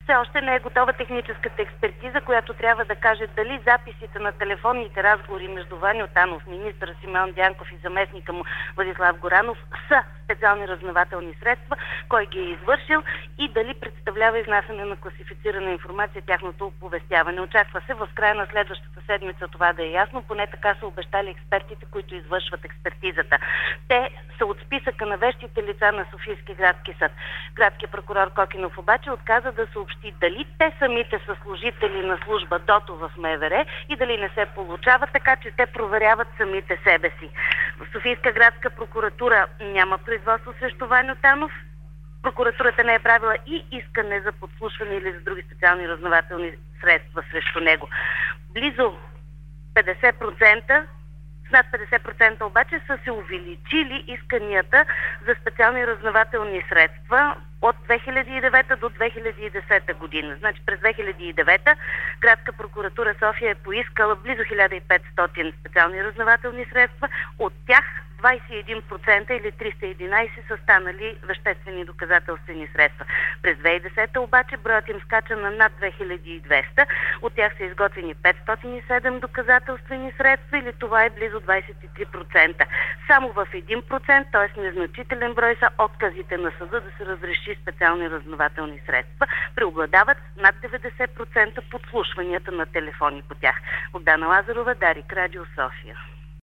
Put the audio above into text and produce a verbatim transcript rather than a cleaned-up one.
все още не е готова техническата експертиза, която трябва да каже дали записите на телефонните разговори между Ваньо Танов, министър Симеон Дянков и заместника му Владислав Горанов са специални разузнавателни средства, кой ги е извършил и дали представлява изнасяне на класифицирана информация, тяхното оповестяване. Очаква се в края на следващата седмица това да е ясно, поне така са обещали експертите, които извършват експертизата. Те са от списъка на вещите лица на Софийски градски съд. Градският прокурор Кокинов обаче отказа да съобщи дали те самите са служители на служба ДОТО в МВР и дали не се получава, така че те проверяват самите себе си. В Софийска градска прокуратура няма производство срещу Ваньо Танов. Прокуратурата не е правила и искане за подслушване или за други специални разузнавателни средства срещу него. Близо петдесет процента, с над петдесет процента обаче са се увеличили исканията за специални разузнавателни средства от две хиляди и девета до две хиляди и десета година. Значи през две хиляди и девета Градска прокуратура София е поискала близо хиляда и петстотин специални разузнавателни средства. От тях двадесет и един процента или триста и единадесет са станали веществени доказателствени средства. През две хиляди и десета обаче броят им скача на над две хиляди и двеста. От тях са изготвени петстотин и седем доказателствени средства или това е близо двадесет и три процента. Само в един процент, т.е. незначителен брой, са отказите на съда да се разреши специални разузнавателни средства. Преобладават над деветдесет процента подслушванията на телефони по тях. Богдана Лазарова, Дарик, Радио София.